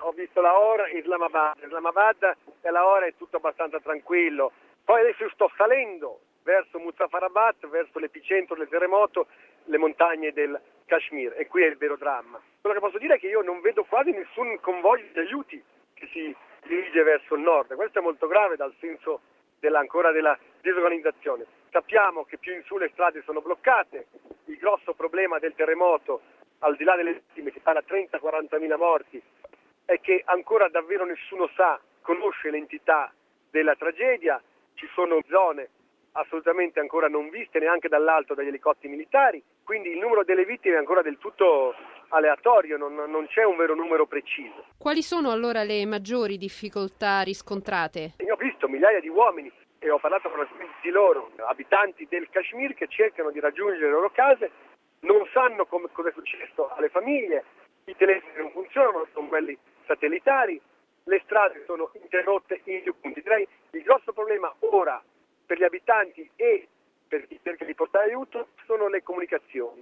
ho visto Lahore e Islamabad e Lahore è tutto abbastanza tranquillo. Poi adesso sto salendo verso Muzaffarabad, verso l'epicentro del terremoto, le montagne del Kashmir, e qui è il vero dramma. Quello che posso dire è che io non vedo quasi nessun convoglio di aiuti che si dirige verso il nord. Questo è molto grave dal senso della disorganizzazione. Sappiamo che più in su le strade sono bloccate, il grosso problema del terremoto, al di là delle vittime, si parla 30-40 mila morti, è che ancora davvero nessuno conosce l'entità della tragedia. Ci sono zone assolutamente ancora non viste neanche dall'alto dagli elicotteri militari, quindi il numero delle vittime è ancora del tutto aleatorio, non c'è un vero numero preciso. Quali sono allora le maggiori difficoltà riscontrate? Io ho visto migliaia di uomini e ho parlato con alcuni di loro, abitanti del Kashmir, che cercano di raggiungere le loro case, non sanno cosa è successo alle famiglie, i telefoni non funzionano, sono quelli satellitari, le strade sono interrotte in più punti. Direi il grosso problema ora per gli abitanti e per chi cerca di portare aiuto sono le comunicazioni.